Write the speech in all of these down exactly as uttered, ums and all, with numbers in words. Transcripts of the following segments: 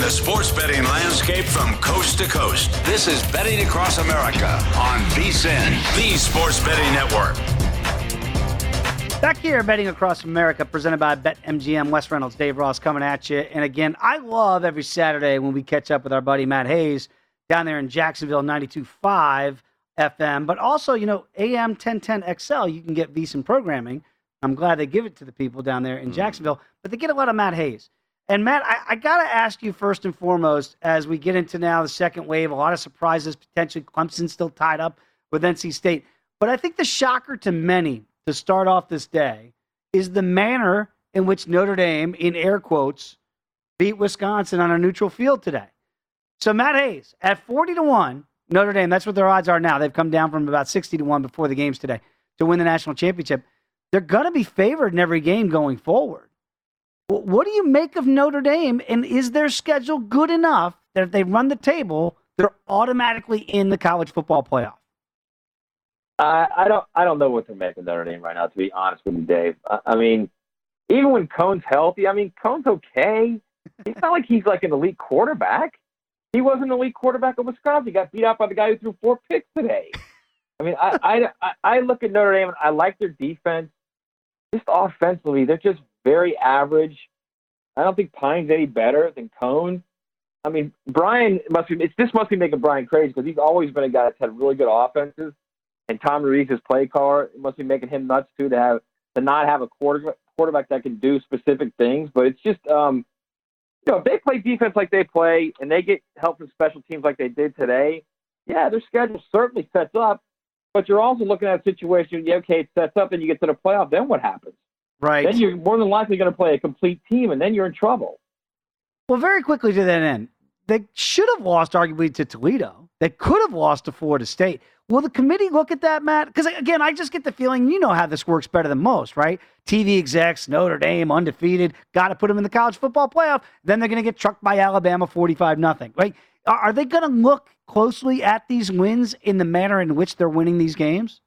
the sports betting landscape from coast to coast. This is Betting Across America on VSiN, the Sports Betting Network. Back here, Betting Across America, presented by BetMGM. Wes Reynolds, Dave Ross coming at you. And again, I love every Saturday when we catch up with our buddy Matt Hayes down there in Jacksonville, ninety-two point five F M. But also, you know, A M ten ten X L, you can get VSiN programming. I'm glad they give it to the people down there in Jacksonville. But they get a lot of Matt Hayes. And, Matt, I, I got to ask you first and foremost, as we get into now the second wave, a lot of surprises, potentially Clemson still tied up with N C State. But I think the shocker to many to start off this day is the manner in which Notre Dame, in air quotes, beat Wisconsin on a neutral field today. So Matt Hayes, at forty to one, Notre Dame, that's what their odds are now. They've come down from about sixty to one before the games today to win the national championship. They're going to be favored in every game going forward. What do you make of Notre Dame, and is their schedule good enough that if they run the table, they're automatically in the college football playoff? I, I don't I don't know what to make of Notre Dame right now, to be honest with you, Dave. I, I mean, even when Cone's healthy, I mean, Cone's okay. It's not like he's like an elite quarterback. He was an elite quarterback at Wisconsin. He got beat out by the guy who threw four picks today. I mean, I, I, I look at Notre Dame, and I like their defense. Just offensively, they're just very average. I don't think Pine's any better than Cone. I mean, Brian must be. It's, this must be making Brian crazy because he's always been a guy that's had really good offenses. And Tom Rees, his play caller, it must be making him nuts too to have to not have a quarter, quarterback that can do specific things. But it's just, um, you know, if they play defense like they play and they get help from special teams like they did today, yeah, their schedule certainly sets up. But you're also looking at a situation, yeah, okay, it sets up, and you get to the playoff, then what happens? Right. Then you're more than likely going to play a complete team, and then you're in trouble. Well, very quickly to that end, they should have lost arguably to Toledo. They could have lost to Florida State. Will the committee look at that, Matt? Because, again, I just get the feeling you know how this works better than most, right? T V execs, Notre Dame, undefeated, got to put them in the college football playoff. Then they're going to get trucked by Alabama forty-five nothing, right? Are they going to look closely at these wins in the manner in which they're winning these games?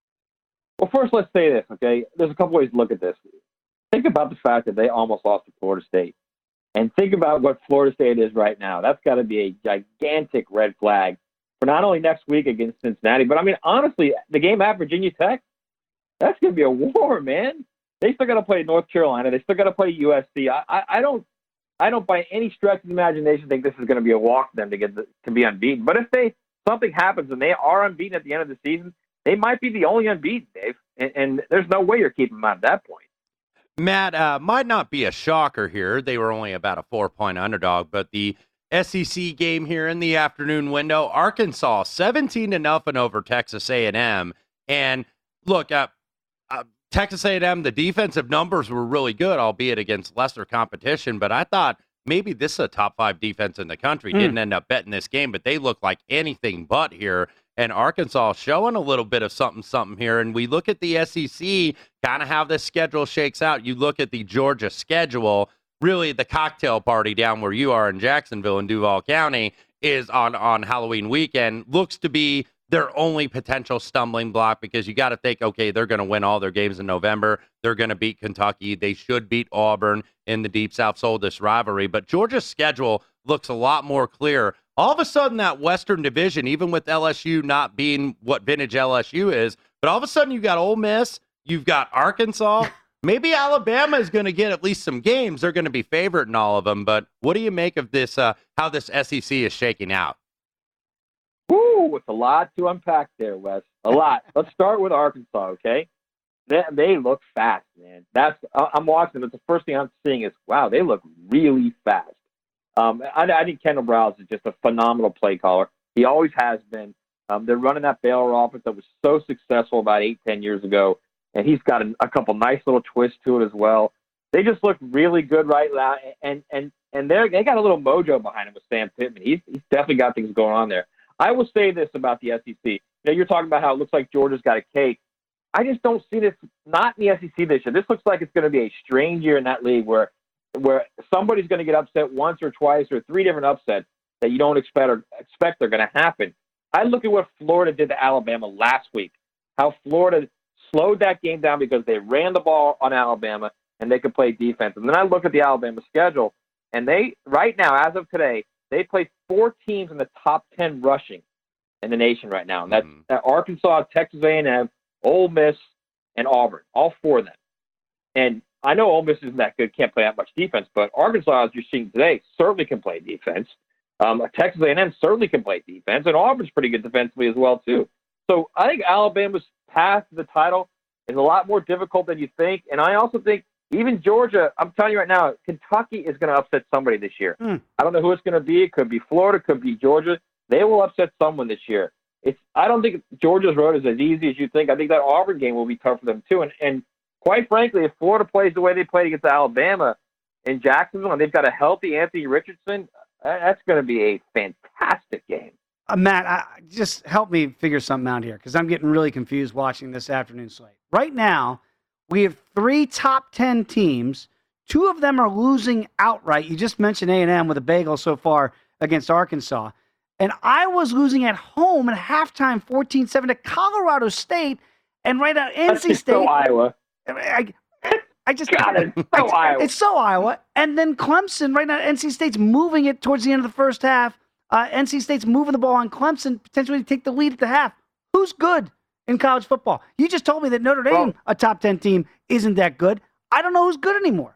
Well, first, let's say this, okay? There's a couple ways to look at this. Think about the fact that they almost lost to Florida State. And think about what Florida State is right now. That's got to be a gigantic red flag for not only next week against Cincinnati, but, I mean, honestly, the game at Virginia Tech, that's going to be a war, man. They still got to play North Carolina. They still got to play U S C. I, I, I don't I don't by any stretch of the imagination think this is going to be a walk for them to get the, to be unbeaten. But if they something happens and they are unbeaten at the end of the season, they might be the only unbeaten, Dave. And, and there's no way you're keeping them out at that point. Matt, uh, might not be a shocker here. They were only about a four-point underdog, but the S E C game here in the afternoon window, Arkansas seventeen to nothing over Texas A and M. And look, uh, uh, Texas A and M, the defensive numbers were really good, albeit against lesser competition. But I thought maybe this is a top five defense in the country. Mm. Didn't end up betting this game, but they look like anything but here. And Arkansas showing a little bit of something, something here. And we look at the S E C, kind of how this schedule shakes out. You look at the Georgia schedule, really the cocktail party down where you are in Jacksonville in Duval County is on, on Halloween weekend. Looks to be their only potential stumbling block because you got to think, okay, they're going to win all their games in November. They're going to beat Kentucky. They should beat Auburn in the Deep South Soldus rivalry. But Georgia's schedule looks a lot more clear. All of a sudden, that Western Division, even with L S U not being what vintage L S U is, but all of a sudden you've got Ole Miss, you've got Arkansas. Maybe Alabama is going to get at least some games. They're going to be favored in all of them. But what do you make of this, uh, how this S E C is shaking out? Ooh, it's a lot to unpack there, Wes. A lot. Let's start with Arkansas, okay? They, they look fast, man. That's I'm watching them. It's the first thing I'm seeing is, wow, they look really fast. Um, I, I think Kendall Browse is just a phenomenal play caller. He always has been. Um, they're running that Baylor offense that was so successful about eight, ten years ago, and he's got a, a couple nice little twists to it as well. They just look really good right now, and and and they they got a little mojo behind him with Sam Pittman. He's he's definitely got things going on there. I will say this about the S E C. You know, you're talking about how it looks like Georgia's got a cake. I just don't see this, not in the S E C this year. This looks like it's going to be a strange year in that league where where somebody's going to get upset once or twice or three different upsets that you don't expect or expect they're going to happen. I look at what Florida did to Alabama last week, how Florida slowed that game down because they ran the ball on Alabama and they could play defense. And then I look at the Alabama schedule, and they right now, as of today, they play four teams in the top ten rushing in the nation right now, and that's Mhm. uh, Arkansas, Texas A and M, Ole Miss, and Auburn. All four of them. And I know Ole Miss isn't that good, can't play that much defense, but Arkansas, as you're seeing today, certainly can play defense. Um, Texas A and M certainly can play defense, and Auburn's pretty good defensively as well too. So I think Alabama's path to the title is a lot more difficult than you think, and I also think even Georgia, I'm telling you right now, Kentucky is going to upset somebody this year. Mm. I don't know who it's going to be. It could be Florida, could be Georgia. They will upset someone this year. It's I don't think Georgia's road is as easy as you think. I think that Auburn game will be tough for them too. And, and quite frankly, if Florida plays the way they played against Alabama in Jacksonville, and they've got a healthy Anthony Richardson, that's going to be a fantastic game. Uh, Matt, I, just help me figure something out here because I'm getting really confused watching this afternoon slate. Right now, we have three top ten teams. Two of them are losing outright. You just mentioned A and M with a bagel so far against Arkansas. And I was losing at home at halftime fourteen seven to Colorado State. And right now, N C That's State. so Iowa. I, I just God, it's so I, Iowa. It's so Iowa. And then Clemson, right now, N C State's moving it towards the end of the first half. Uh, N C State's moving the ball on Clemson, potentially to take the lead at the half. Who's good in college football? You just told me that Notre Dame, Well, a top ten team, isn't that good. I don't know who's good anymore.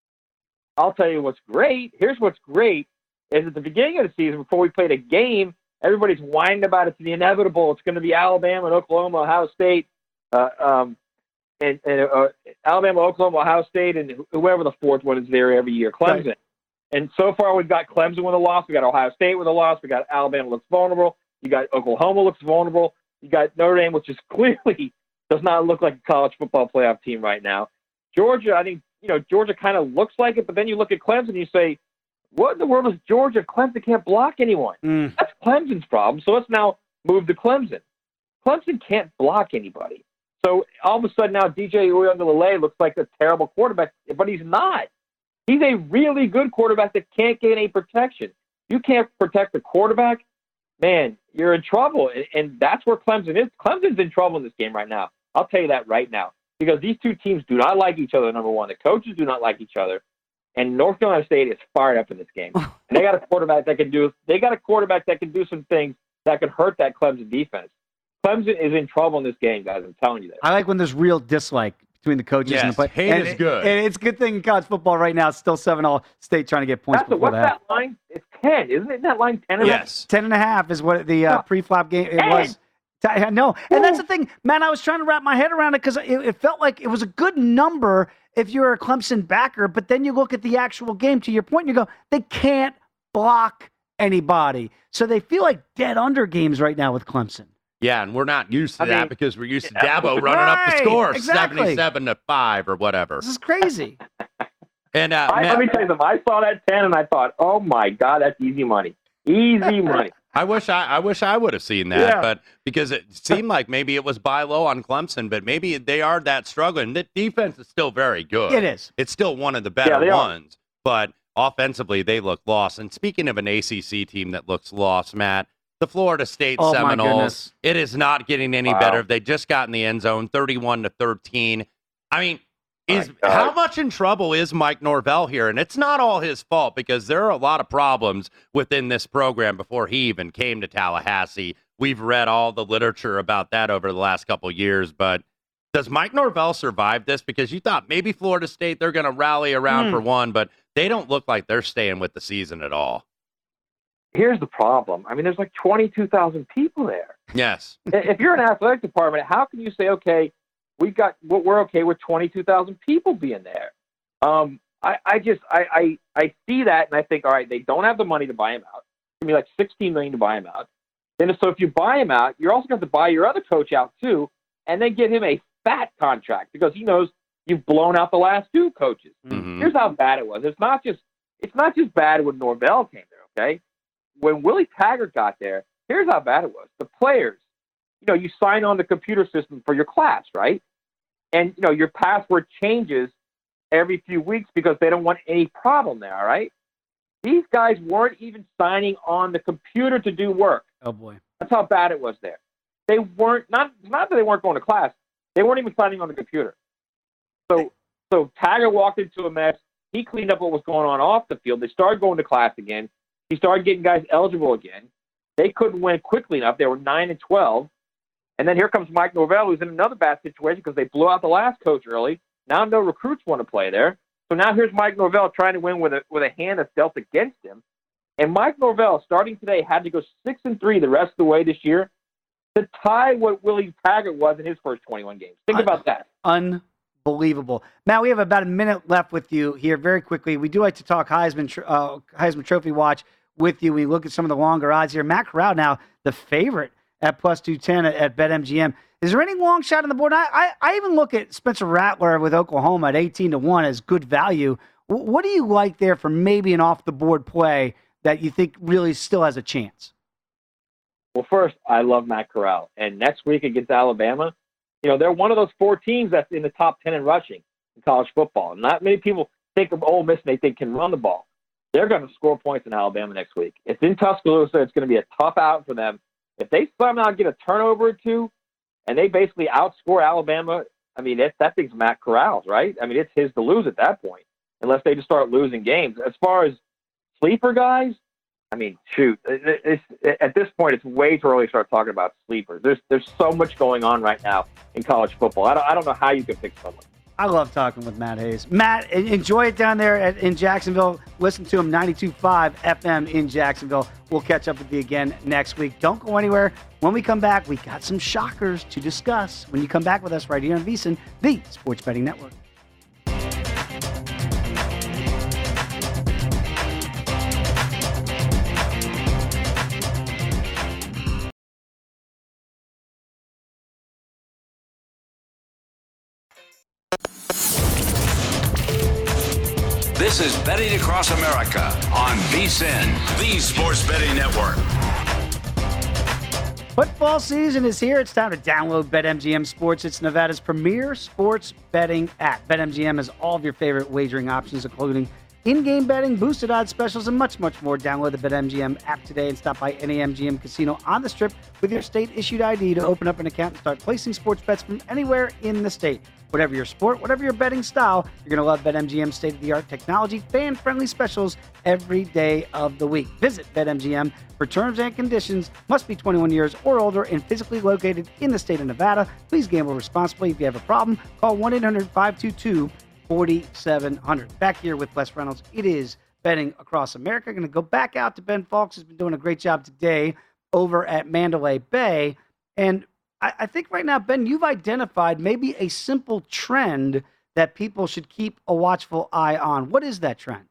I'll tell you what's great. Here's what's great is at the beginning of the season, before we played a game, everybody's whining about it's the inevitable. It's going to be Alabama and Oklahoma, Ohio State, uh, um, and, and uh, Alabama, Oklahoma, Ohio State, and whoever the fourth one is there every year, Clemson. Right. And so far, we've got Clemson with a loss. We got Ohio State with a loss. We got Alabama looks vulnerable. You got Oklahoma looks vulnerable. You got Notre Dame, which is clearly does not look like a college football playoff team right now. Georgia, I think, you know, Georgia kind of looks like it, but then you look at Clemson and you say, what in the world is Georgia? Clemson can't block anyone. Mm. That's Clemson's problem. So let's now move to Clemson. Clemson can't block anybody. So all of a sudden now D J Uiagalelei looks like a terrible quarterback, but he's not. He's a really good quarterback that can't get any protection. You can't protect the quarterback, man, you're in trouble. And, and that's where Clemson is. Clemson's in trouble in this game right now. I'll tell you that right now. Because these two teams do not like each other, number one. The coaches do not like each other. And North Carolina State is fired up in this game. And they got a quarterback that can do they got a quarterback that can do some things that can hurt that Clemson defense. Clemson is in trouble in this game, guys. I'm telling you that. I like when there's real dislike between the coaches Yes, and the play. hate and is it- good. And it's a good thing in college football right now. It's still seven all State trying to get points That's the, before what's that. that line? It's ten, isn't it? Isn't that line ten? Yes. Ten and a half is what the uh, Oh. pre-flop game it ten. was. I know, and that's the thing, man. I was trying to wrap my head around it because it, it felt like it was a good number if you're a Clemson backer. But then you look at the actual game. To your point, you go, they can't block anybody, so they feel like dead under games right now with Clemson. Yeah, and we're not used to I that mean, because we're used to yeah. Dabo running up the Right, score exactly. seventy-seven to five or whatever. This is crazy. And uh, I, Matt, let me tell you something. I saw that ten and I thought, oh my God, that's easy money. Easy money. I wish I, I wish I would have seen that, Yeah. but because it seemed like maybe it was buy low on Clemson, but maybe they are that struggling. The defense is still very good. It is. It's still one of the better Yeah, they are. ones, but offensively they look lost. And speaking of an A C C team that looks lost, Matt, the Florida State Oh, my Seminoles, goodness. it is not getting any Wow. better. They just got in the end zone, thirty-one to thirteen. I mean, is My God. how much in trouble is Mike Norvell here? And it's not all his fault because there are a lot of problems within this program before he even came to Tallahassee. We've read all the literature about that over the last couple of years, but does Mike Norvell survive this? Because you thought maybe Florida State, they're going to rally around Hmm. for one, but they don't look like they're staying with the season at all. Here's the problem. I mean, there's like twenty-two thousand people there. Yes. If you're an athletic department, how can you say, okay, we've got, we're okay with twenty-two thousand people being there? Um, I, I just, I, I, I see that and I think, all right, they don't have the money to buy him out. It's going to be like sixteen million dollars to buy him out. Then so if you buy him out, you're also going to have to buy your other coach out too, and then get him a fat contract because he knows you've blown out the last two coaches. Mhm. Here's how bad it was. It's not just, it's not just bad when Norvell came there, okay? When Willie Taggart got there, here's how bad it was. The players, you know, you sign on the computer system for your class, right? And, you know, your password changes every few weeks because they don't want any problem there, all right? These guys weren't even signing on the computer to do work. Oh boy. That's how bad it was there. They weren't, not, not that they weren't going to class, they weren't even signing on the computer. So, so Taggart walked into a mess. He cleaned up what was going on off the field. They started going to class again. He started getting guys eligible again. They couldn't win quickly enough. They were nine and twelve. And then here comes Mike Norvell, who's in another bad situation because they blew out the last coach early. Now no recruits want to play there. So now here's Mike Norvell trying to win with a with a hand that's dealt against him. And Mike Norvell, starting today, had to go six and three the rest of the way this year to tie what Willie Taggart was in his first twenty-one games. Think Un- about that. Unbelievable. Matt, we have about a minute left with you here very quickly. We do like to talk Heisman uh, Heisman Trophy watch with you. We look at some of the longer odds here. Matt Corral now the favorite at plus two ten at, at BetMGM. Is there any long shot on the board? I, I, I even look at Spencer Rattler with Oklahoma at eighteen to one as good value. W- what do you like there for maybe an off-the-board play that you think really still has a chance? Well, first, I love Matt Corral. And next week against Alabama, you know, they're one of those four teams that's in the top ten in rushing in college football. Not many people think of Ole Miss and they think can run the ball. They're going to score points in Alabama next week. It's in Tuscaloosa. It's going to be a tough out for them. If they somehow get a turnover or two and they basically outscore Alabama, I mean, it, that thing's Matt Corral's, right? I mean, it's his to lose at that point, unless they just start losing games. As far as sleeper guys, I mean, shoot, it, it's, it, at this point, it's way too early to start talking about sleepers. There's there's so much going on right now in college football. I don't, I don't know how you can pick someone. I love talking with Matt Hayes. Matt, enjoy it down there at, in Jacksonville. Listen to him, ninety-two point five F M in Jacksonville. We'll catch up with you again next week. Don't go anywhere. When we come back, we got some shockers to discuss. When you come back with us right here on VSiN, the Sports Betting Network. This is Betting Across America on VSiN, the Sports Betting Network. Football season is here. It's time to download BetMGM Sports. It's Nevada's premier sports betting app. BetMGM has all of your favorite wagering options, including in-game betting, boosted odds specials, and much, much more. Download the BetMGM app today and stop by any M G M casino on the Strip with your state-issued I D to open up an account and start placing sports bets from anywhere in the state. Whatever your sport, whatever your betting style, you're going to love BetMGM's state-of-the-art technology, fan-friendly specials every day of the week. Visit BetMGM for terms and conditions. Must be twenty-one years or older and physically located in the state of Nevada. Please gamble responsibly. If you have a problem, call one eight hundred five two two four seven zero zero. Back here with Wes Reynolds. It is Betting Across America. Going to go back out to Ben Fawkes, who's been doing a great job today over at Mandalay Bay. And I think right now, Ben, you've identified maybe a simple trend that people should keep a watchful eye on. What is that trend?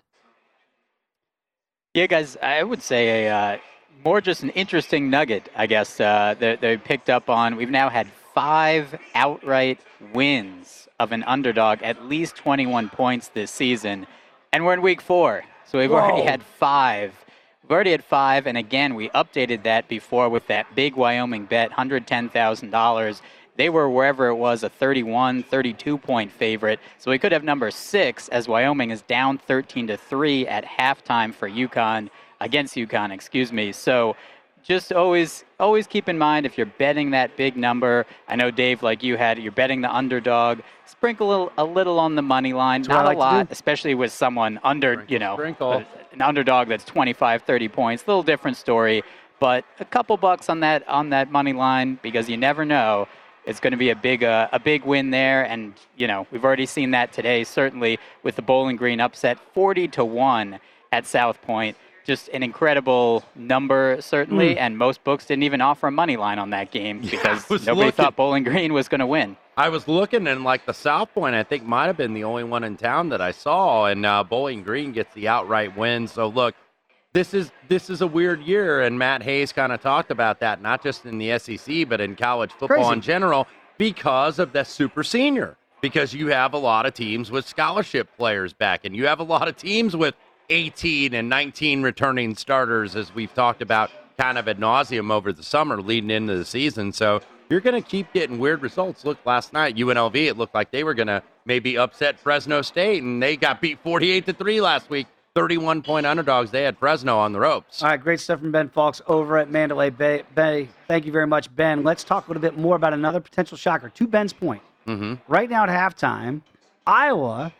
Yeah, guys, I would say a uh, more just an interesting nugget, I guess, uh, that they picked up on. We've now had five outright wins of an underdog, at least twenty-one points this season, and we're in week four, so we've Whoa. already had five. We've already had five, and again, we updated that before with that big Wyoming bet, one hundred ten thousand dollars. They were, wherever it was, a thirty-one, thirty-two point favorite. So we could have number six, as Wyoming is down thirteen to three at halftime for UConn, against UConn, excuse me. So just always always keep in mind, if you're betting that big number, I know, Dave, like you had, you're betting the underdog, sprinkle a little, a little on the money line, not like a lot, especially with someone under, sprinkle, you know, sprinkle. an underdog that's twenty-five, thirty points, a little different story, but a couple bucks on that on that money line, because you never know. It's going to be a big uh, a big win there, and you know we've already seen that today, certainly with the Bowling Green upset, forty to one at South Point. Just an incredible number, certainly, mm. and most books didn't even offer a money line on that game because yeah, nobody looking. thought Bowling Green was going to win. I was looking, and like the South Point, I think might have been the only one in town that I saw, and uh, Bowling Green gets the outright win. So look, this is this is a weird year, and Matt Hayes kind of talked about that, not just in the S E C, but in college football Crazy. in general, because of the super senior. Because you have a lot of teams with scholarship players back, and you have a lot of teams with eighteen and nineteen returning starters, as we've talked about kind of ad nauseum over the summer leading into the season. So you're going to keep getting weird results. Look, last night, U N L V, it looked like they were going to maybe upset Fresno State, and they got beat forty-eight to three last week. thirty-one point underdogs. They had Fresno on the ropes. All right, great stuff from Ben Fawkes over at Mandalay Bay. Bay. Thank you very much, Ben. Let's talk a little bit more about another potential shocker. To Ben's point, mm-hmm. right now at halftime, Iowa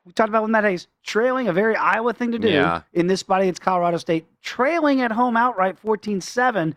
we talked about with Matt Hayes, trailing, a very Iowa thing to do Yeah. in this spot against Colorado State, trailing at home outright fourteen seven.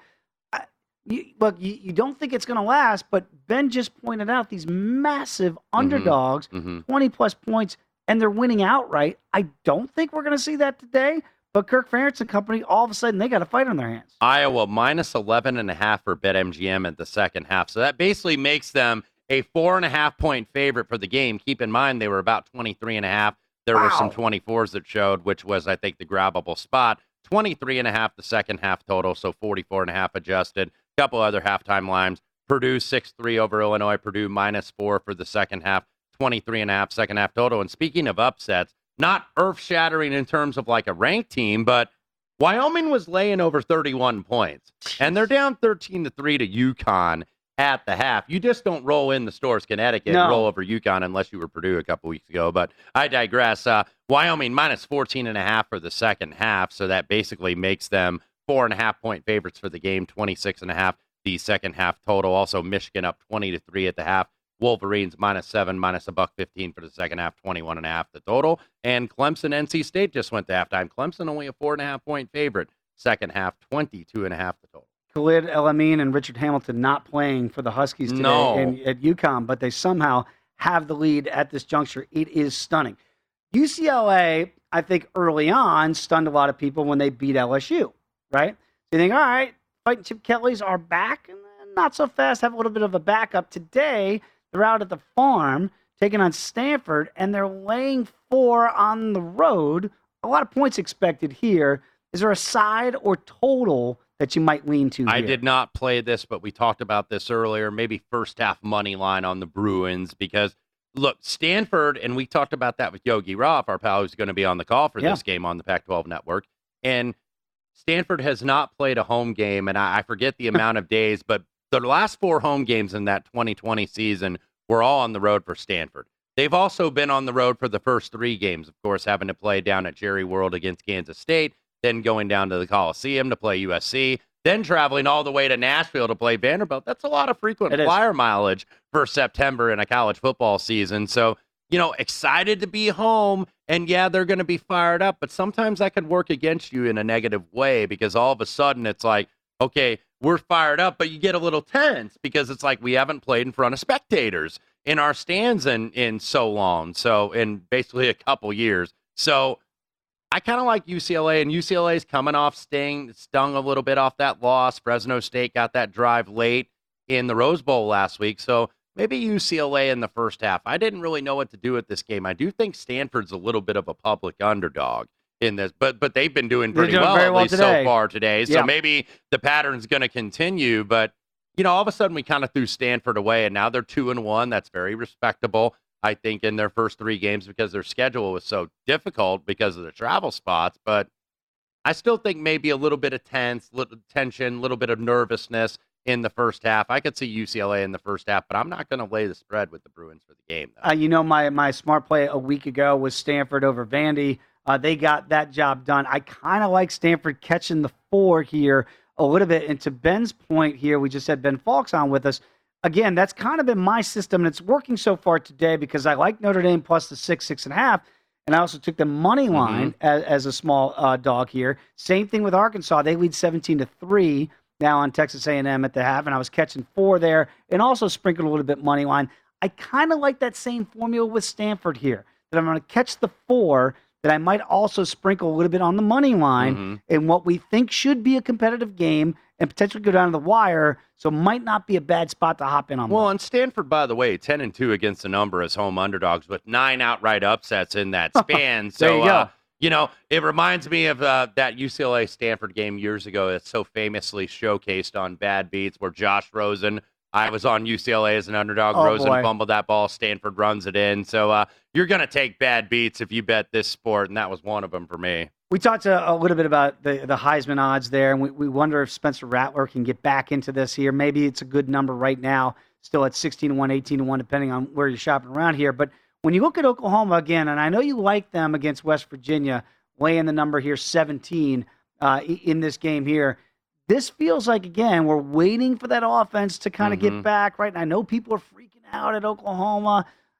You, look, you, you don't think it's going to last, but Ben just pointed out these massive underdogs, Mm-hmm. twenty-plus points, and they're winning outright. I don't think we're going to see that today, but Kirk Ferentz and company, all of a sudden, they got a fight on their hands. Iowa minus eleven and a half for BetMGM at the second half. So that basically makes them a four and a half point favorite for the game. Keep in mind, they were about twenty-three and a half. There Wow. were some twenty-fours that showed, which was, I think, the grabbable spot. twenty-three and a half the second half total, so forty-four and a half adjusted. Couple other halftime lines. Purdue six three over Illinois. Purdue minus four for the second half. twenty-three and a half second half total. And speaking of upsets, not earth-shattering in terms of like a ranked team, but Wyoming was laying over thirty-one points. And they're down thirteen to three to UConn at the half. You just don't roll in the Stores, Connecticut, No. and roll over UConn unless you were Purdue a couple weeks ago. But I digress. Uh, Wyoming minus fourteen and a half for the second half. So that basically makes them four and a half point favorites for the game, twenty-six and a half the second half total. Also, Michigan up twenty to three at the half. Wolverines minus seven, minus a buck fifteen for the second half, twenty-one and a half the total. And Clemson, N C State just went to halftime. Clemson only a four and a half point favorite. Second half, twenty-two and a half the total. Khalid El-Amin and Richard Hamilton not playing for the Huskies today No. in, at UConn, but they somehow have the lead at this juncture. It is stunning. U C L A, I think early on, stunned a lot of people when they beat L S U, right? So you think, all right, fighting Chip Kelly's are back, and then not so fast, have a little bit of a backup. Today, they're out at the farm taking on Stanford, and they're laying four on the road. A lot of points expected here. Is there a side or total that you might lean to I here? did not play this, but we talked about this earlier. Maybe first half money line on the Bruins because, look, Stanford, and we talked about that with Yogi Roth, our pal who's going to be on the call for Yeah. this game on the Pac twelve network. And Stanford has not played a home game, and I, I forget the amount of days, but the last four home games in that twenty twenty season were all on the road for Stanford. They've also been on the road for the first three games, of course, having to play down at Jerry World against Kansas State, then going down to the Coliseum to play U S C, then traveling all the way to Nashville to play Vanderbilt. That's a lot of frequent It is. flyer mileage for September in a college football season. So, you know, excited to be home. And yeah, they're going to be fired up, but sometimes that could work against you in a negative way because all of a sudden it's like, okay, we're fired up, but you get a little tense because it's like we haven't played in front of spectators in our stands in, in so long. So, in basically a couple years. So, I kind of like U C L A, and U C L A is coming off sting, stung a little bit off that loss. Fresno State got that drive late in the Rose Bowl last week. So, maybe U C L A in the first half. I didn't really know what to do with this game. I do think Stanford's a little bit of a public underdog in this, but but they've been doing They're pretty doing well very at well least today. so far today. So Yeah. maybe the pattern's going to continue. But you know, all of a sudden we kind of threw Stanford away, and now they're two and one. That's very respectable, I think, in their first three games because their schedule was so difficult because of the travel spots. But I still think maybe a little bit of tense, little tension, a little bit of nervousness in the first half. I could see U C L A in the first half, but I'm not going to lay the spread with the Bruins for the game, though. Uh, you know, my my smart play a week ago was Stanford over Vandy. Uh, they got that job done. I kind of like Stanford catching the four here a little bit. And to Ben's point here, we just had Ben Falks on with us. Again, that's kind of been my system, and it's working so far today because I like Notre Dame plus the six, six and a half. And I also took the money line Mm-hmm. as, as a small uh, dog here. Same thing with Arkansas. They lead seventeen to three now on Texas A and M at the half, and I was catching four there and also sprinkled a little bit money line. I kind of like that same formula with Stanford here, that I'm going to catch the four, that I might also sprinkle a little bit on the money line Mhm. in what we think should be a competitive game and potentially go down to the wire, so might not be a bad spot to hop in on. Well, one. and Stanford, by the way, ten and two against the number as home underdogs with nine outright upsets in that span. So, There you go. Uh, you know, it reminds me of uh, that U C L A Stanford game years ago that's so famously showcased on Bad Beats where Josh Rosen, I was on U C L A as an underdog. Oh, Rosen boy. fumbled that ball. Stanford runs it in. So uh, you're going to take Bad Beats if you bet this sport, and that was one of them for me. We talked a, a little bit about the, the Heisman odds there, and we, we wonder if Spencer Rattler can get back into this here. Maybe it's a good number right now, still at sixteen to one, eighteen to one, depending on where you're shopping around here. But when you look at Oklahoma again, and I know you like them against West Virginia, laying the number here seventeen uh, i- in this game here, this feels like, again, we're waiting for that offense to kind of Mhm. get back, right? And I know people are freaking out at Oklahoma.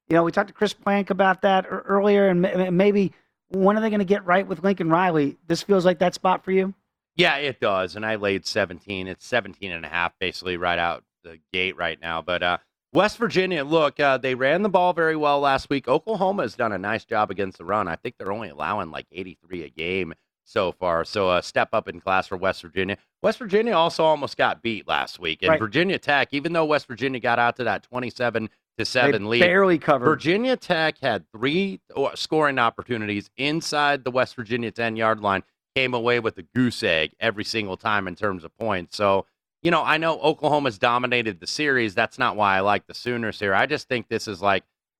You know, we talked to Chris Plank about that earlier, and maybe when are they going to get right with Lincoln Riley? This feels like that spot for you? Yeah, it does. And I laid seventeen. It's seventeen and a half basically right out the gate right now. But uh, West Virginia, look, uh, they ran the ball very well last week. Oklahoma has done a nice job against the run. I think they're only allowing like eighty-three a game so far. So a step up in class for West Virginia. West Virginia also almost got beat last week. And right. Virginia Tech, even though West Virginia got out to that twenty-seven to seven they lead, barely covered. Virginia Tech had three scoring opportunities inside the West Virginia ten-yard line, came away with a goose egg every single time in terms of points. So, you know, I know Oklahoma's dominated the series. That's not why I like the Sooners here. I just think this is like,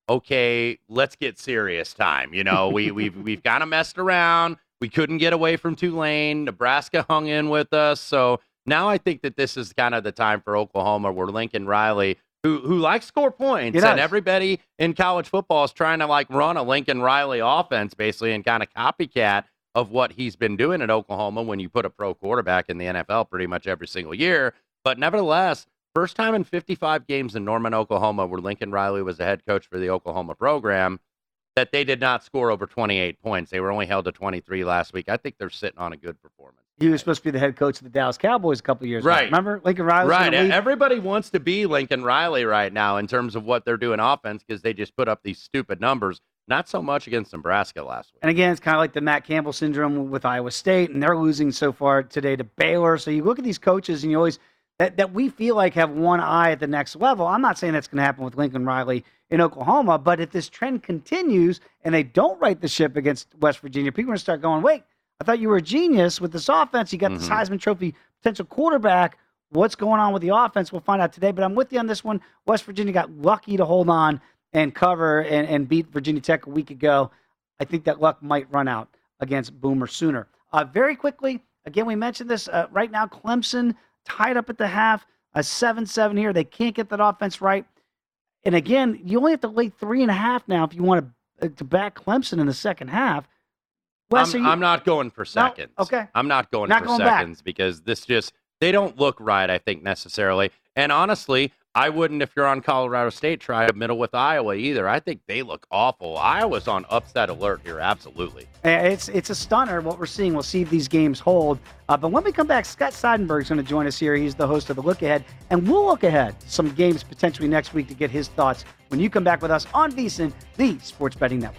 okay, let's get serious time. You know, we, we've, we've kind of messed around. We couldn't get away from Tulane. Nebraska hung in with us. So now I think that this is kind of the time for Oklahoma where Lincoln Riley, who who likes score points, and everybody in college football is trying to like run a Lincoln Riley offense basically and kind of copycat of what he's been doing at Oklahoma when you put a pro quarterback in the N F L pretty much every single year. But nevertheless, first time in fifty-five games in Norman, Oklahoma, where Lincoln Riley was the head coach for the Oklahoma program, that they did not score over twenty-eight points. They were only held to twenty-three last week. I think they're sitting on a good performance. He was supposed to be the head coach of the Dallas Cowboys a couple of years ago. Right. Remember? Lincoln Riley. Right. Everybody wants to be Lincoln Riley right now in terms of what they're doing offense because they just put up these stupid numbers. Not so much against Nebraska last week. And again, it's kind of like the Matt Campbell syndrome with Iowa State, and they're losing so far today to Baylor. So you look at these coaches, and you always that, that we feel like have one eye at the next level. I'm not saying that's going to happen with Lincoln Riley in Oklahoma, but if this trend continues and they don't right the ship against West Virginia, people are going to start going, wait, I thought you were a genius with this offense. You got mm-hmm. this Heisman Trophy potential quarterback. What's going on with the offense? We'll find out today. But I'm with you on this one. West Virginia got lucky to hold on and cover and, and beat Virginia Tech a week ago. I think that luck might run out against Boomer Sooner. Uh, very quickly, again, we mentioned this. Uh, right now, Clemson tied up at the half, a seven seven here. They can't get that offense right. And again, you only have to lay three and a half now if you want to, uh, to back Clemson in the second half. Wes, I'm, you, I'm not going for seconds. No? Okay. I'm not going not for going seconds back. because this just, they don't look right, I think, necessarily. And honestly, I wouldn't, if you're on Colorado State, try a middle with Iowa either. I think they look awful. Iowa's on upset alert here, absolutely. It's it's a stunner what we're seeing. We'll see if these games hold. Uh, but when we come back, Scott Seidenberg's going to join us here. He's the host of The Look Ahead. And we'll look ahead to some games potentially next week to get his thoughts when you come back with us on VSiN, the Sports Betting Network.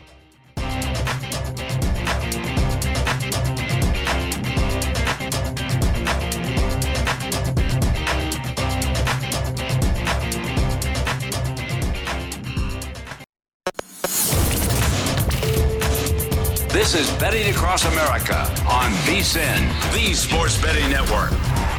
This is Betting Across America on VSiN, the Sports Betting Network.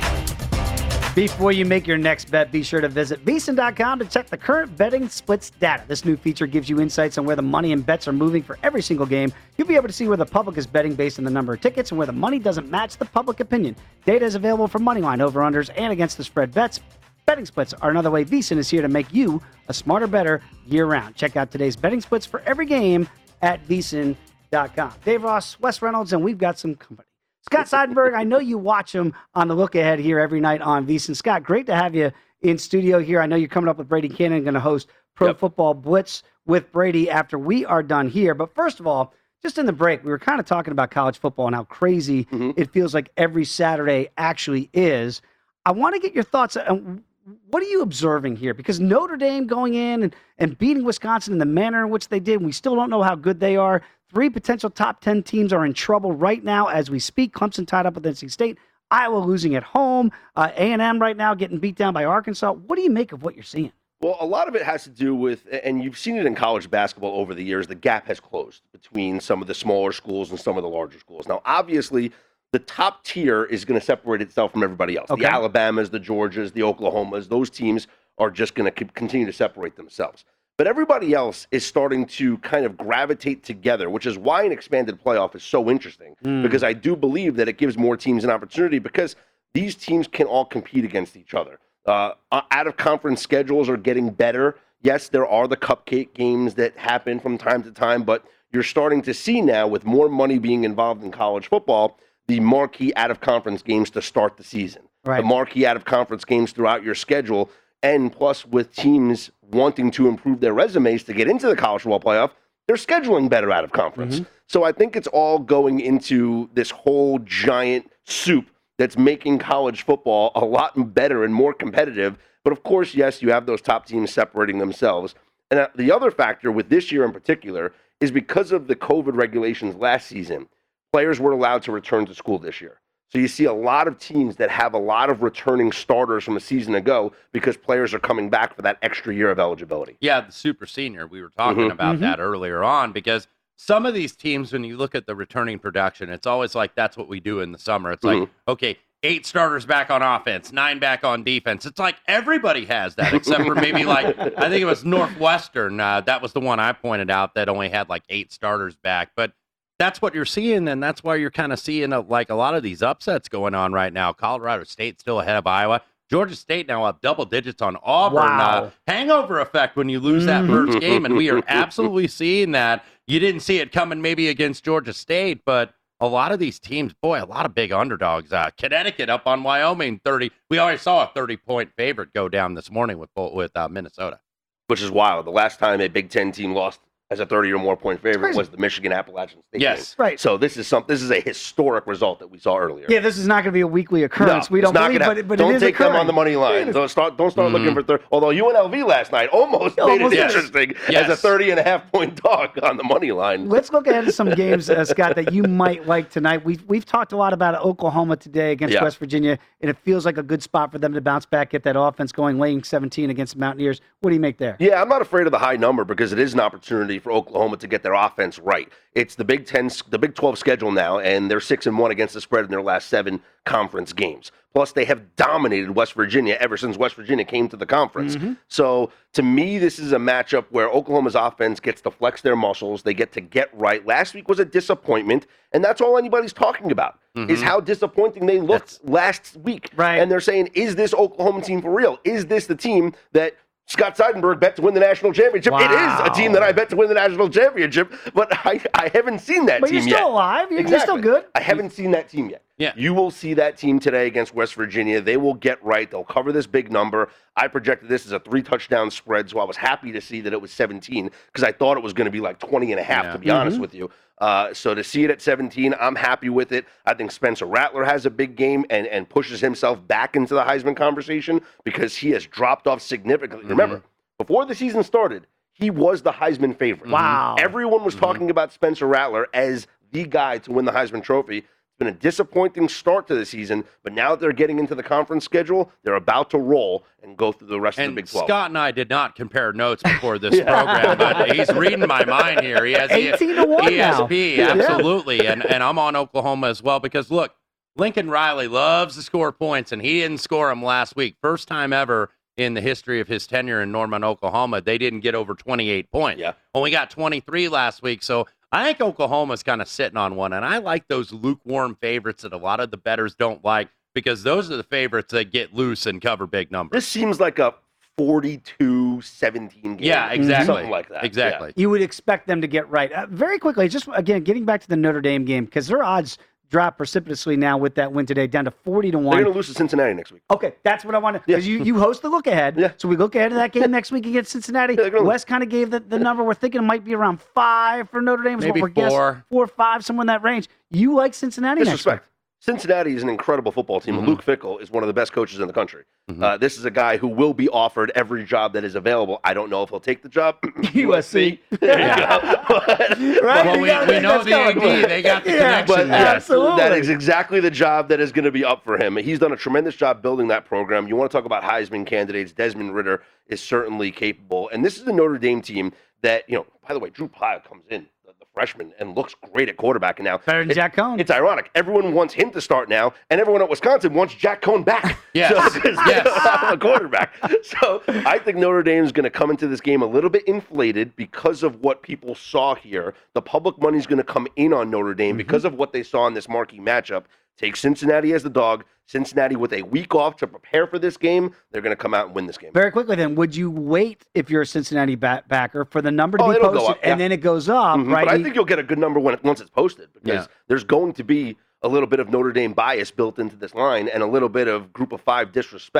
Before you make your next bet, be sure to visit V S I N dot com to check the current betting splits data. This new feature gives you insights on where the money and bets are moving for every single game. You'll be able to see where the public is betting based on the number of tickets and where the money doesn't match the public opinion. Data is available for moneyline, over-unders, and against the spread bets. Betting splits are another way V S I N is here to make you a smarter bettor year-round. Check out today's betting splits for every game at V S I N dot com. Dave Ross, Wes Reynolds, and we've got some company. Scott Seidenberg, I know you watch him on the Look Ahead here every night on VSiN. Scott, great to have you in studio here. I know you're coming up with Brady Cannon, going to host Pro yep. Football Blitz with Brady after we are done here. But first of all, just in the break, we were kind of talking about college football and how crazy mm-hmm. it feels like every Saturday actually is. I want to get your thoughts on what are you observing here? Because Notre Dame going in and, and beating Wisconsin in the manner in which they did, we still don't know how good they are. Three potential top ten teams are in trouble right now as we speak. Clemson tied up with N C State. Iowa losing at home. Uh, A and M right now getting beat down by Arkansas. What do you make of what you're seeing? Well, a lot of it has to do with, and you've seen it in college basketball over the years, the gap has closed between some of the smaller schools and some of the larger schools. Now, obviously, the top tier is going to separate itself from everybody else. Okay. The Alabamas, the Georgias, the Oklahomas, those teams are just going to continue to separate themselves. But everybody else is starting to kind of gravitate together, which is why an expanded playoff is so interesting, mm. because I do believe that it gives more teams an opportunity because these teams can all compete against each other. Uh, out-of-conference schedules are getting better. Yes, there are the cupcake games that happen from time to time, but you're starting to see now, with more money being involved in college football, the marquee out-of-conference games to start the season. Right. The marquee out-of-conference games throughout your schedule. And plus, with teams wanting to improve their resumes to get into the college football playoff, they're scheduling better out of conference. Mm-hmm. So I think it's all going into this whole giant soup that's making college football a lot better and more competitive. But of course, yes, you have those top teams separating themselves. And the other factor with this year in particular is because of the COVID regulations last season, players were allowed to return to school this year. So you see a lot of teams that have a lot of returning starters from a season ago because players are coming back for that extra year of eligibility. Yeah, the super senior. We were talking mm-hmm. about mm-hmm. that earlier on because some of these teams, when you look at the returning production, it's always like that's what we do in the summer. It's mm-hmm. like, okay, eight starters back on offense, nine back on defense. It's like everybody has that except for maybe like, I think it was Northwestern. Uh, that was the one I pointed out that only had like eight starters back. But that's what you're seeing, and that's why you're kind of seeing a, like a lot of these upsets going on right now. Colorado State still ahead of Iowa. Georgia State now up double digits on Auburn. Wow. Uh, hangover effect when you lose that first game, and we are absolutely seeing that. You didn't see it coming maybe against Georgia State, but a lot of these teams, boy, a lot of big underdogs. Uh, Connecticut up on Wyoming, thirty. We already saw a thirty-point favorite go down this morning with with uh, Minnesota. Which is wild. The last time a Big Ten team lost as a thirty or more point favorite was the Michigan Appalachian State yes. game. Right. So this is some this is a historic result that we saw earlier. Yeah, this is not going to be a weekly occurrence. No, we don't not believe, gonna, but, but don't it is take occurring. them on the money line. Don't start don't start mm-hmm. looking for third. Although U N L V last night almost, almost made it yes. interesting yes. as a thirty and a half point dog on the money line. Let's look ahead to some games, uh, Scott, that you might like tonight. We've we've talked a lot about Oklahoma today against yeah. West Virginia, and it feels like a good spot for them to bounce back, get that offense going, laying seventeen against the Mountaineers. What do you make there? Yeah, I'm not afraid of the high number because it is an opportunity for Oklahoma to get their offense right. It's the Big Ten, the Big twelve schedule now, and they're six and one against the spread in their last seven conference games. Plus, they have dominated West Virginia ever since West Virginia came to the conference. Mm-hmm. So, to me, this is a matchup where Oklahoma's offense gets to flex their muscles. They get to get right. Last week was a disappointment, and that's all anybody's talking about mm-hmm. is how disappointing they looked that's, last week. Right. And they're saying, is this Oklahoma team for real? Is this the team that Scott Seidenberg bet to win the national championship? Wow. It is a team that I bet to win the national championship, but I, I haven't seen that but team yet. But you're still alive. You're, exactly. you're still good. I haven't seen that team yet. Yeah. You will see that team today against West Virginia. They will get right. They'll cover this big number. I projected this as a three-touchdown spread, so I was happy to see that it was seventeen because I thought it was going to be like twenty and a half, yeah. to be mm-hmm. honest with you. Uh, so to see it at seventeen, I'm happy with it. I think Spencer Rattler has a big game and, and pushes himself back into the Heisman conversation because he has dropped off significantly. Mm-hmm. Remember, before the season started, he was the Heisman favorite. Wow. Everyone was mm-hmm. talking about Spencer Rattler as the guy to win the Heisman Trophy. It's been a disappointing start to the season, but now that they're getting into the conference schedule, they're about to roll and go through the rest and of the Big twelve. Scott and I did not compare notes before this yeah. program, but he's reading my mind here. He has eighteen to one E S P, now. Absolutely, yeah. and, and I'm on Oklahoma as well because, look, Lincoln Riley loves to score points, and he didn't score them last week. First time ever in the history of his tenure in Norman, Oklahoma, they didn't get over twenty-eight points. Yeah. Only got twenty-three last week, so I think Oklahoma's kind of sitting on one, and I like those lukewarm favorites that a lot of the bettors don't like because those are the favorites that get loose and cover big numbers. This seems like a forty-two seventeen game. Yeah, exactly. Something like that. Exactly. Yeah. You would expect them to get right. Uh, very quickly, just again, getting back to the Notre Dame game, because their odds drop precipitously now with that win today, down to forty to one. They're going to lose to Cincinnati next week. Okay, that's what I wanted. Because yeah. you, you host the look ahead. Yeah. So we look ahead to that game next week against Cincinnati. Yeah, Wes kind of gave the, the number. We're thinking it might be around five for Notre Dame. Maybe what we're four. Guessing. Four or five, somewhere in that range. You like Cincinnati next week? Cincinnati is an incredible football team. Mm-hmm. Luke Fickell is one of the best coaches in the country. Mm-hmm. Uh, this is a guy who will be offered every job that is available. I don't know if he'll take the job. U S C. There you go. But, right? Well, we, we know the A D. They got the yeah, connection. But absolutely. That is exactly the job that is going to be up for him. He's done a tremendous job building that program. You want to talk about Heisman candidates. Desmond Ridder is certainly capable. And this is a Notre Dame team that, you know, by the way, Drew Pyle comes in, freshman, and looks great at quarterback. And now better than it, Jack Cohn. It's ironic. Everyone wants him to start now, and everyone at Wisconsin wants Jack Cohn back. Yes. So, yes. a quarterback. So I think Notre Dame is going to come into this game a little bit inflated because of what people saw here. The public money is going to come in on Notre Dame mm-hmm. because of what they saw in this marquee matchup. Take Cincinnati as the dog. Cincinnati with a week off to prepare for this game. They're going to come out and win this game. Very quickly then, would you wait if you're a Cincinnati back- backer for the number to oh, be it'll posted go up, yeah. and then it goes up, mm-hmm. right? But I think you'll get a good number when it, once it's posted because yeah. there's going to be a little bit of Notre Dame bias built into this line and a little bit of group of five disrespect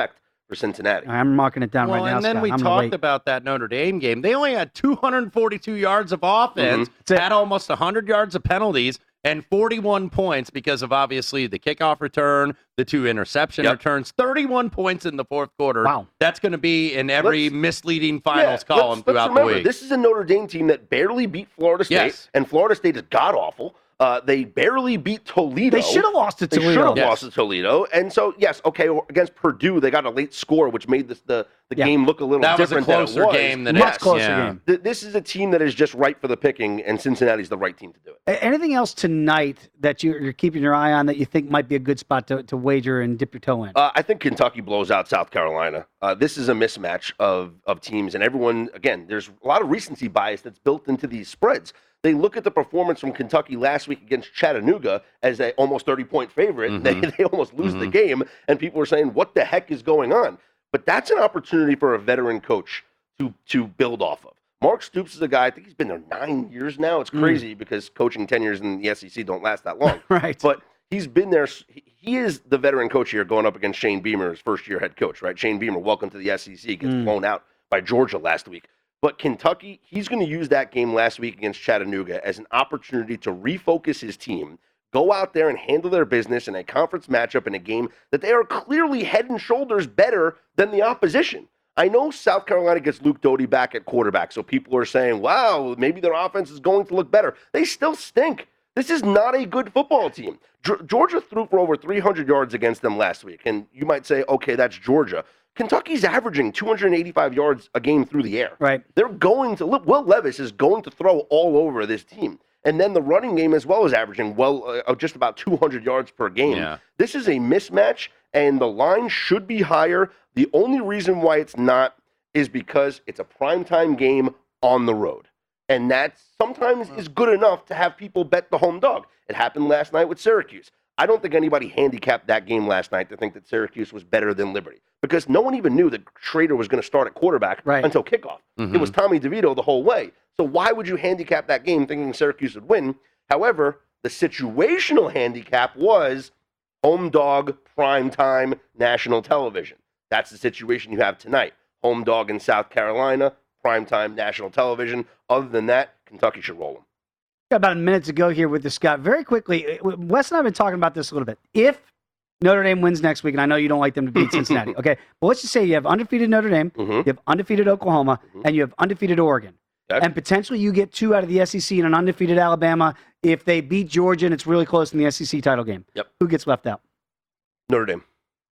for Cincinnati. I'm marking it down well, right now, and then Scott. we I'm talked wait. about that Notre Dame game. They only had two hundred forty-two yards of offense, Mm-hmm. had almost one hundred yards of penalties, and forty-one points because of obviously the kickoff return, the two interception Yep. returns, thirty-one points in the fourth quarter. Wow. That's going to be in every Let's- misleading finals Yeah, column let's, throughout let's remember, the week. This is a Notre Dame team that barely beat Florida State, Yes. and Florida State is god-awful. Uh, they barely beat Toledo. They should have lost to They should Toledo. have Yes. lost to Toledo. And so, yes, okay, against Purdue, they got a late score, which made this, the, the Yeah. game look a little that was a different than closer it was. game than Much it- closer yeah. game. Th- This is a team that is just right for the picking, and Cincinnati's the right team to do it. A- Anything else tonight that you're, you're keeping your eye on that you think might be a good spot to, to wager and dip your toe in? Uh, I think Kentucky blows out South Carolina. Uh, this is a mismatch of, of teams, and everyone, again, there's a lot of recency bias that's built into these spreads. They look at the performance from Kentucky last week against Chattanooga as a almost thirty-point favorite. Mhm. They, they almost lose the Mhm. game, and people are saying, what the heck is going on? But that's an opportunity for a veteran coach to, to build off of. Mark Stoops is a guy, I think he's been there nine years now. It's Mm. crazy because coaching ten years in the S E C don't last that long. right. But he's been there. he- He is the veteran coach here going up against Shane Beamer, his first year head coach, right? Shane Beamer, welcome to the S E C, gets Mm. blown out by Georgia last week. But Kentucky, he's going to use that game last week against Chattanooga as an opportunity to refocus his team, go out there and handle their business in a conference matchup in a game that they are clearly head and shoulders better than the opposition. I know South Carolina gets Luke Doty back at quarterback, so people are saying, wow, maybe their offense is going to look better. They still stink. This is not a good football team. Ge- Georgia threw for over three hundred yards against them last week, and you might say, okay, that's Georgia. Kentucky's averaging two hundred eighty-five yards a game through the air. right. They're going to, Will Levis is going to throw all over this team. And then the running game as well is averaging well uh, just about two hundred yards per game. Yeah. This is a mismatch, and the line should be higher. The only reason why it's not is because it's a primetime game on the road. And that sometimes is good enough to have people bet the home dog. It happened last night with Syracuse. I don't think anybody handicapped that game last night to think that Syracuse was better than Liberty because no one even knew that Schrader was going to start at quarterback Right. until kickoff. Mhm. It was Tommy DeVito the whole way. So why would you handicap that game thinking Syracuse would win? However, the situational handicap was home dog, prime time, national television. That's the situation you have tonight. Home dog in South Carolina, prime time, national television. Other than that, Kentucky should roll them. Got about a minute to go here with this, Scott. Very quickly, uh, Wes and I have been talking about this a little bit. If Notre Dame wins next week, and I know you don't like them to beat Cincinnati, okay, but let's just say you have undefeated Notre Dame, Mhm. you have undefeated Oklahoma, Mhm. and you have undefeated Oregon. Okay. And potentially you get two out of the S E C and an undefeated Alabama if they beat Georgia and it's really close in the S E C title game. Yep. Who gets left out? Notre Dame.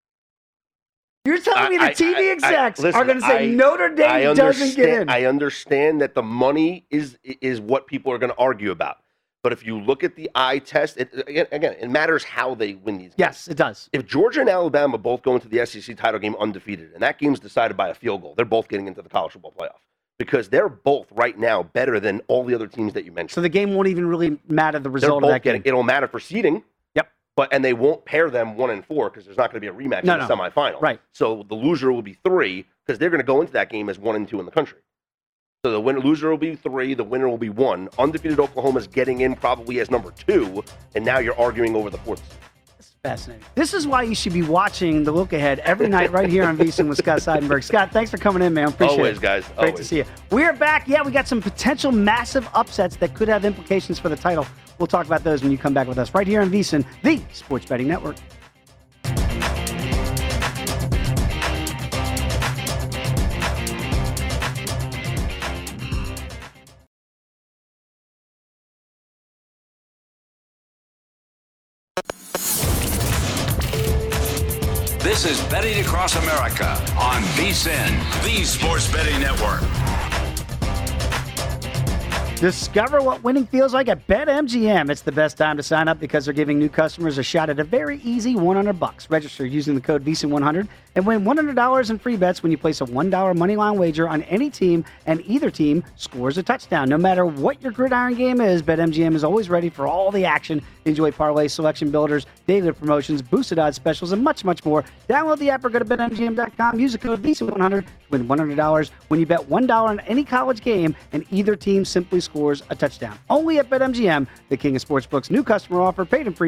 You're telling me the I- T V I- I- execs listen, are going to say I- Notre Dame I doesn't understand, get in. I understand that the money is is what people are going to argue about. But if you look at the eye test, it, again, again, it matters how they win these games. Yes, it does. If Georgia and Alabama both go into the S E C title game undefeated, and that game's decided by a field goal, they're both getting into the college football playoff because they're both right now better than all the other teams that you mentioned. So the game won't even really matter the They're result of both that game. getting. It'll matter for seeding. Yep. But and they won't pair them one and four because there's not going to be a rematch No, in the no. semifinal. Right. So the loser will be three because they're going to go into that game as one and two in the country. So the winner loser will be three, the winner will be one. Undefeated Oklahoma's getting in probably as number two, and now you're arguing over the fourth. This is fascinating. This is why you should be watching the Look Ahead every night right here on VSiN with Scott Seidenberg. Scott, thanks for coming in, man. Appreciate Always, it. guys. Great Always. to see you. We're back. Yeah, we got some potential massive upsets that could have implications for the title. We'll talk about those when you come back with us right here on VSiN, the Sports Betting Network. This is Betting Across America on VSiN, the Sports Betting Network. Discover what winning feels like at BetMGM. It's the best time to sign up because they're giving new customers a shot at a very easy one hundred bucks. Register using the code VSiN one hundred and win one hundred dollars in free bets when you place a one dollar moneyline wager on any team and either team scores a touchdown. No matter what your gridiron game is, BetMGM is always ready for all the action. Enjoy parlay selection builders, daily promotions, boosted odds specials, and much, much more. Download the app or go to Bet M G M dot com. Use the code VSiN one hundred to win one hundred dollars when you bet one dollar on any college game and either team simply scores a touchdown. Only at BetMGM, the king of sportsbooks. New customer offer, paid in free bets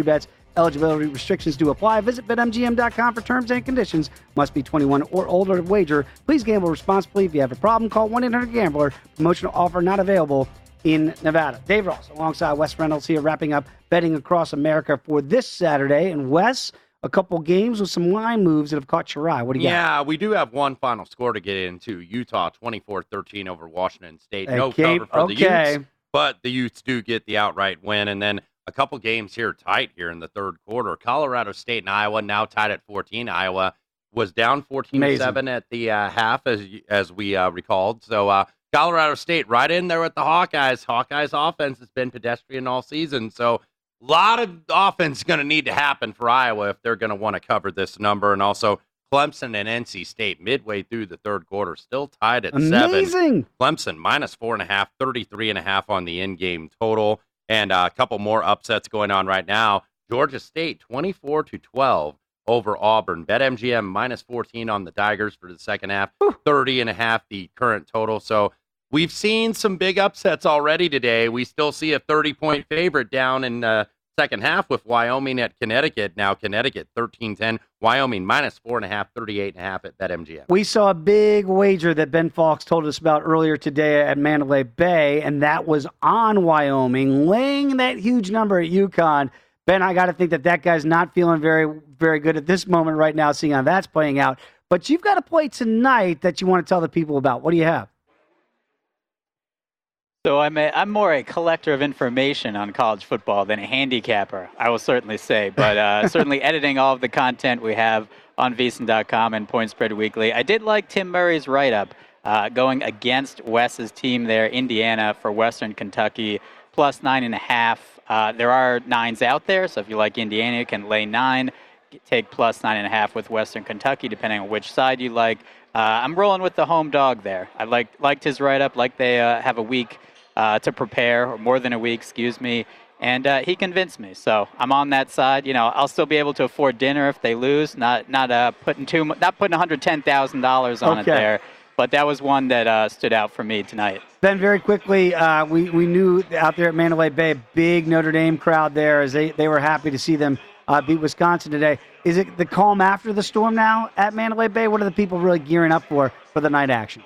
Eligibility restrictions do apply. Visit bet M G M dot com for terms and conditions. Must be twenty-one or older to wager. Please gamble responsibly. If you have a problem, call one eight hundred gambler. Promotional offer not available in Nevada. Dave Ross alongside Wes Reynolds here, wrapping up betting across America for this Saturday. And Wes, a couple games with some line moves that have caught your eye. What do you yeah, got? we do have one final score to get into. Utah twenty-four thirteen over Washington State. No Okay, cover for okay. the Utes, but the Utes do get the outright win. And then a couple games here tight here in the third quarter. Colorado State and Iowa now tied at fourteen. Iowa was down fourteen to seven at the uh, half, as as we uh, recalled. So uh, Colorado State right in there with the Hawkeyes. Hawkeyes offense has been pedestrian all season, so a lot of offense going to need to happen for Iowa if they're going to want to cover this number. And also Clemson and N C State midway through the third quarter still tied at Amazing. seven. Clemson minus four and a half, thirty-three and a half on the in-game total. And uh, a couple more upsets going on right now. Georgia State twenty-four to twelve over Auburn. BetMGM minus fourteen on the Tigers for the second half, thirty and a half the current total. So we've seen some big upsets already today. We still see a thirty-point favorite down in the second half with Wyoming at Connecticut. Now Connecticut thirteen ten. Wyoming minus four and a half, thirty-eight and a half at BetMGM. We saw a big wager that Ben Fawkes told us about earlier today at Mandalay Bay, and that was on Wyoming, laying that huge number at UConn. Ben, I got to think that that guy's not feeling very, very good at this moment right now, seeing how that's playing out. But you've got a play tonight that you want to tell the people about. What do you have? So I'm a, I'm more a collector of information on college football than a handicapper, I will certainly say. But uh, certainly editing all of the content we have on V S I N dot com and Point Spread Weekly. I did like Tim Murray's write-up uh, going against Wes's team there, Indiana, for Western Kentucky, plus nine and a half. Uh, there are nines out there, so if you like Indiana, you can lay nine, take plus nine and a half with Western Kentucky, depending on which side you like. Uh, I'm rolling with the home dog there. I liked, liked his write-up, like they uh, have a week Uh, to prepare, or more than a week, excuse me, and uh, he convinced me. So I'm on that side. You know, I'll still be able to afford dinner if they lose. Not not uh, putting too mu- not putting one hundred ten thousand dollars on Okay. it there. But that was one that uh, stood out for me tonight. Ben, very quickly, uh, we, we knew out there at Mandalay Bay, a big Notre Dame crowd there as they, they were happy to see them uh, beat Wisconsin today. Is it the calm after the storm now at Mandalay Bay? What are the people really gearing up for for the night action?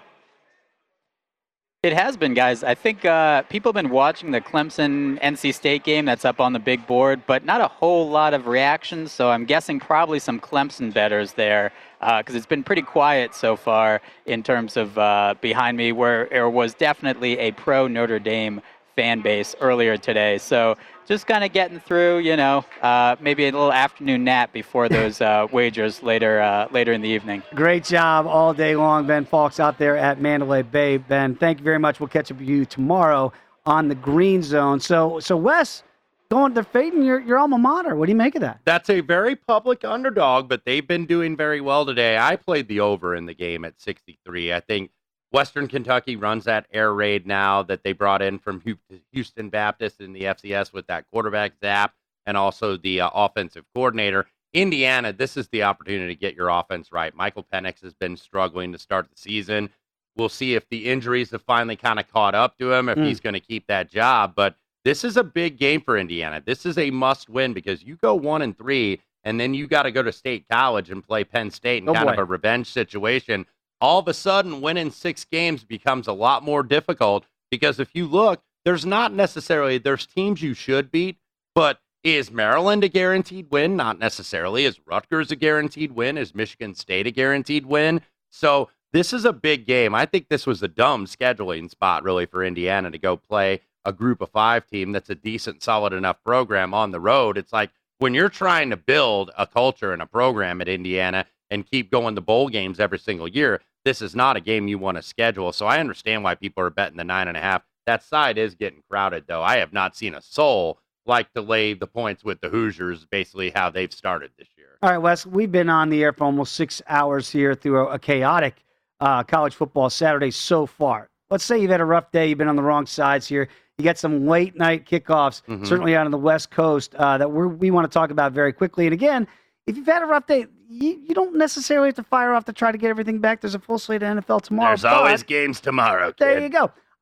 It has been, guys. I think uh, people have been watching the Clemson N C State game that's up on the big board, but not a whole lot of reactions. So I'm guessing probably some Clemson bettors there because uh, it's been pretty quiet so far in terms of uh, behind me, where there was definitely a pro Notre Dame fan base earlier today. So just kind of getting through, you know, uh, maybe a little afternoon nap before those uh, wagers later uh, later in the evening. Great job all day long, Ben Fawkes out there at Mandalay Bay. Ben, thank you very much. We'll catch up with you tomorrow on the Green Zone. So, so Wes, going they're fading your, your alma mater. What do you make of that? That's a very public underdog, but they've been doing very well today. I played the over in the game at sixty-three. I think Western Kentucky runs that air raid now that they brought in from Houston Baptist in the F C S with that quarterback Zap and also the uh, offensive coordinator. Indiana, this is the opportunity to get your offense right. Michael Penix has been struggling to start the season. We'll see if the injuries have finally kind of caught up to him, if mm. he's going to keep that job. But this is a big game for Indiana. This is a must win because you go one and three, and then you got to go to State College and play Penn State in oh kind boy. of a revenge situation. All of a sudden, winning six games becomes a lot more difficult because if you look, there's not necessarily, there's teams you should beat, but is Maryland a guaranteed win? Not necessarily. Is Rutgers a guaranteed win? Is Michigan State a guaranteed win? So this is a big game. I think this was a dumb scheduling spot, really, for Indiana to go play a group of five team that's a decent, solid enough program on the road. It's like when you're trying to build a culture and a program at Indiana and keep going to bowl games every single year, this is not a game you want to schedule. So I understand why people are betting the nine and a half. That side is getting crowded, though. I have not seen a soul like to lay the points with the Hoosiers, basically how they've started this year. All right, Wes, we've been on the air for almost six hours here through a, a chaotic uh, college football Saturday so far. Let's say you've had a rough day. You've been on the wrong sides here. You get some late night kickoffs, mm-hmm. certainly out on the West Coast, uh, that we're, we want to talk about very quickly. And again, if you've had a rough day, you, you don't necessarily have to fire off to try to get everything back. There's a full slate of N F L tomorrow. There's always games tomorrow, kid. There you go.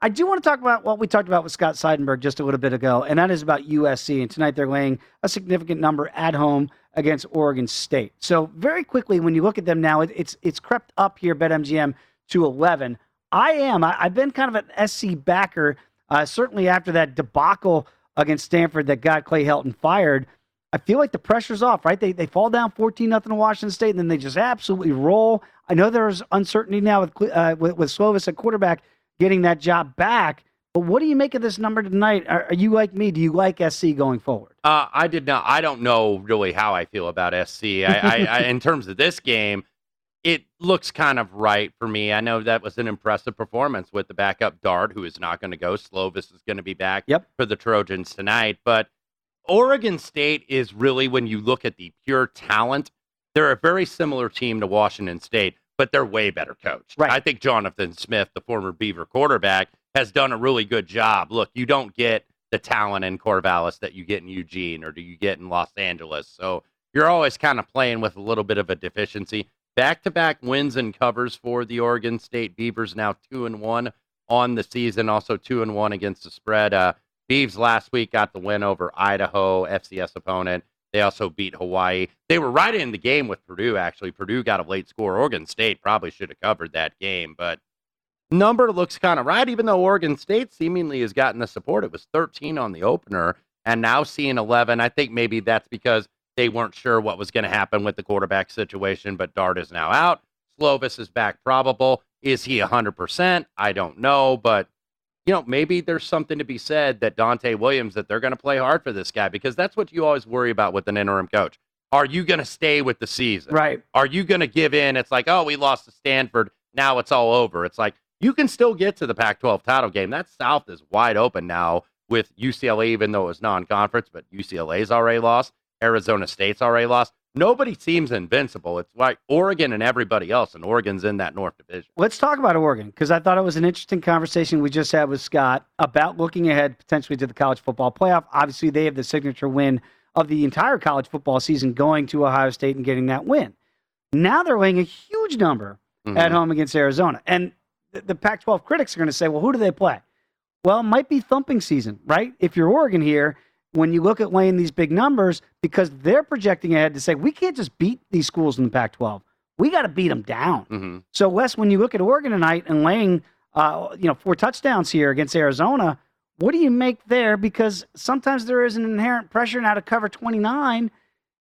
I do want to talk about what we talked about with Scott Seidenberg just a little bit ago, and that is about U S C. And tonight they're laying a significant number at home against Oregon State. So very quickly, when you look at them now, it, it's it's crept up here, BetMGM, to eleven. I am. I, I've been kind of an S C backer, uh, certainly after that debacle against Stanford that got Clay Helton fired. I feel like the pressure's off, right? They they fall down fourteen nothing to Washington State, and then they just absolutely roll. I know there's uncertainty now with uh, with, with Slovis at quarterback getting that job back. But what do you make of this number tonight? Are, are you like me? Do you like S C going forward? Uh, I did not. I don't know really how I feel about S C. I, I, I, in terms of this game, it looks kind of right for me. I know that was an impressive performance with the backup Dart, who is not going to go. Slovis is going to be back yep. for the Trojans tonight. But Oregon State is really, when you look at the pure talent, they're a very similar team to Washington State, but they're way better coached. Right. I think Jonathan Smith, the former Beaver quarterback, has done a really good job. Look, you don't get the talent in Corvallis that you get in Eugene or do you get in Los Angeles. So you're always kind of playing with a little bit of a deficiency. Back-to-back wins and covers for the Oregon State Beavers, now two and one on the season, also two and one against the spread. Uh, Beavs last week got the win over Idaho, F C S opponent. They also beat Hawaii. They were right in the game with Purdue, actually. Purdue got a late score. Oregon State probably should have covered that game, but number looks kind of right, even though Oregon State seemingly has gotten the support. It was thirteen on the opener, and now seeing eleven. I think maybe that's because they weren't sure what was going to happen with the quarterback situation, but Dart is now out. Slovis is back probable. Is he one hundred percent? I don't know, but you know, maybe there's something to be said that Dante Williams, that they're going to play hard for this guy, because that's what you always worry about with an interim coach. Are you going to stay with the season? Right. Are you going to give in? It's like, oh, we lost to Stanford. Now it's all over. It's like, you can still get to the Pac twelve title game. That South is wide open now with U C L A, even though it was non-conference, but U C L A's already lost. Arizona State's already lost. Nobody seems invincible. It's like Oregon and everybody else, and Oregon's in that North Division. Let's talk about Oregon, because I thought it was an interesting conversation we just had with Scott about looking ahead potentially to the college football playoff. Obviously, they have the signature win of the entire college football season, going to Ohio State and getting that win. Now they're laying a huge number mm-hmm. at home against Arizona. And the, the Pac twelve critics are going to say, well, who do they play? Well, it might be thumping season, right? If you're Oregon here, when you look at laying these big numbers, because they're projecting ahead to say, we can't just beat these schools in the Pac twelve. We got to beat them down. Mm-hmm. So, Wes, when you look at Oregon tonight and laying uh, you know, four touchdowns here against Arizona, what do you make there? Because sometimes there is an inherent pressure now to cover twenty-nine.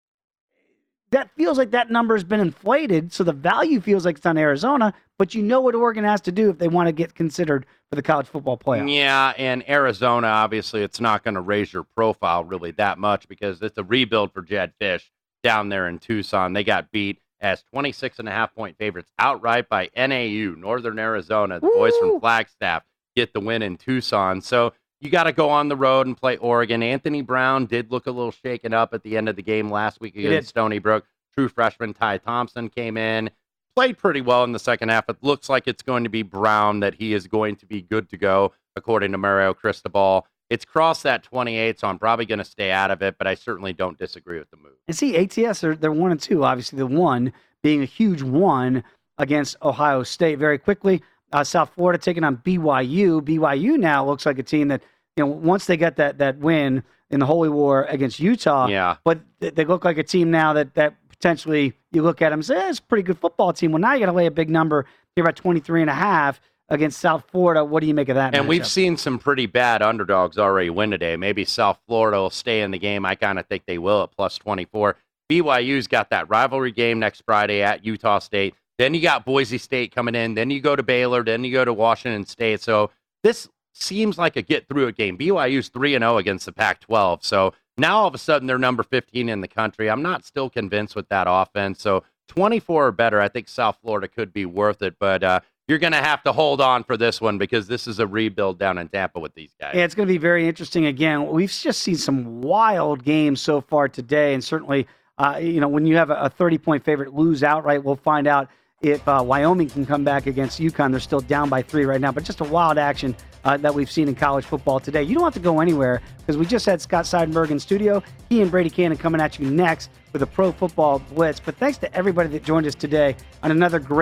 That feels like that number has been inflated, so the value feels like it's on Arizona, but you know what Oregon has to do if they want to get considered for the college football playoff. Yeah, and Arizona, obviously, it's not going to raise your profile really that much because it's a rebuild for Jedd Fisch down there in Tucson. They got beat as twenty-six and a half point favorites outright by N A U, Northern Arizona. The Woo! boys from Flagstaff get the win in Tucson. So you got to go on the road and play Oregon. Anthony Brown did look a little shaken up at the end of the game last week against Stony Brook. True freshman Ty Thompson came in, played pretty well in the second half. It looks like it's going to be Brown, that he is going to be good to go, according to Mario Cristobal. It's crossed that twenty-eight, so I'm probably going to stay out of it, but I certainly don't disagree with the move. And see, A T S, they're, they're one and two. Obviously, the one being a huge one against Ohio State. Very quickly, uh, South Florida taking on B Y U. B Y U now looks like a team that, you know, once they got that that win in the Holy War against Utah, yeah. but they, they look like a team now that that potentially you look at them and say, eh, it's a pretty good football team. Well, now you got to lay a big number here about twenty-three and a half against South Florida. What do you make of that? And matchup? We've seen some pretty bad underdogs already win today. Maybe South Florida will stay in the game. I kind of think they will at plus twenty-four. B Y U's got that rivalry game next Friday at Utah State. Then you got Boise State coming in. Then you go to Baylor. Then you go to Washington State. So this seems like a get-through-it game. B Y U's three and oh against the Pac twelve. So now all of a sudden they're number fifteen in the country. I'm not still convinced with that offense. So twenty-four or better, I think South Florida could be worth it. But uh, you're going to have to hold on for this one because this is a rebuild down in Tampa with these guys. Yeah, it's going to be very interesting. Again, we've just seen some wild games so far today. And certainly, uh, you know, when you have a thirty-point favorite lose outright, we'll find out if uh, Wyoming can come back against UConn. They're still down by three right now. But just a wild action Uh, that we've seen in college football today. You don't have to go anywhere because we just had Scott Seidenberg in studio. He and Brady Cannon coming at you next with a Pro Football Blitz. But thanks to everybody that joined us today on another great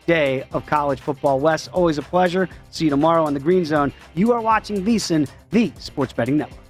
day of college football. Wes, always a pleasure. See you tomorrow on the Green Zone. You are watching VSiN, the Sports Betting Network.